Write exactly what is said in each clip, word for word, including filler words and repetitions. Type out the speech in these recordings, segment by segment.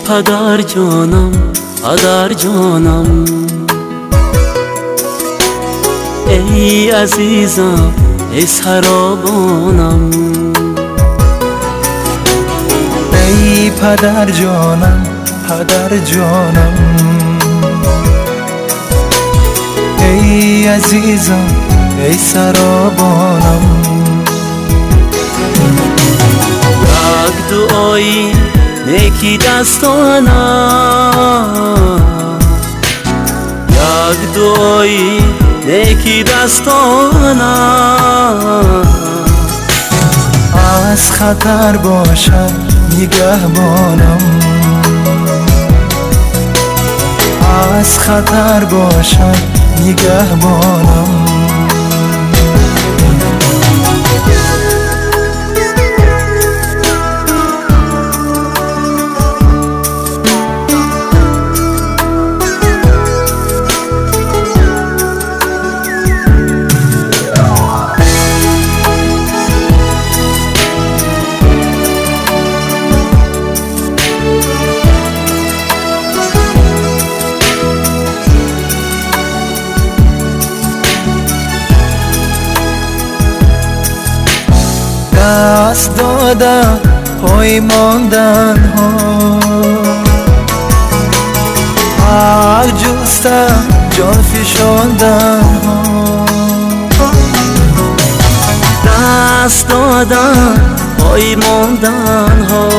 پدر جانم، پدر جانم، ای عزیزم، ای سرابانم. ای پدر جانم، پدر جانم، ای عزیزم، ای سرابانم. یک دعایی نیکی دستانم، یک دعایی نیکی دستانم. از خطر باشد نگهبانم، از خطر باشد نگهبانم. دست دادن پای ماندن ها، حق جستن جان فشاندن ها. دست دادن پای ماندن ها،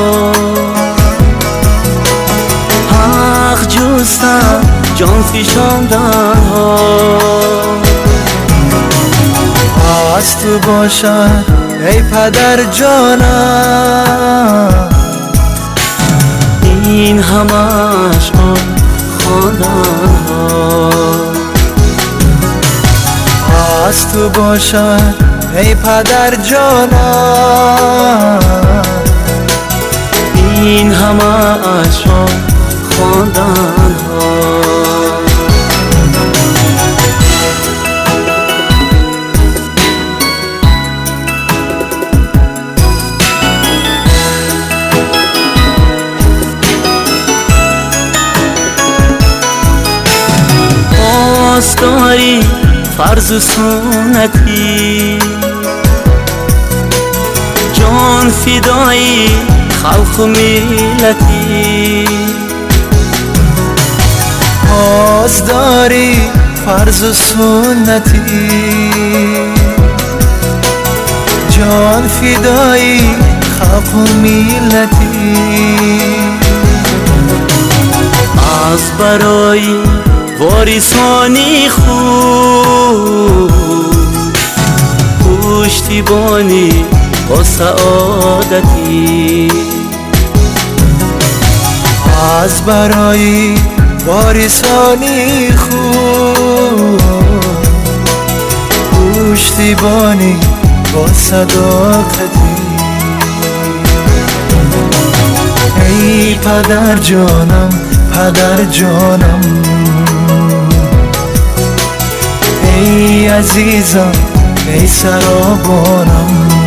حق جستن جان فشاندن ها. از تو باشد ای پدر جانم، این همش آن خواندن ها. از تو باشد ای پدر جانم، این همش آن خواندن ها. داری فرض و سنتی، جان فدایی خلق و ملتی. باز داری فرض و سنتی، جان فدایی خلق و ملتی. از برای واریسانی خوب پشتیبانی با سعادتی. از برای واریسانی خوب پشتیبانی با صداقتی. ای پدر جانم، پدر جانم، ای عزیزم، ای سرابانم.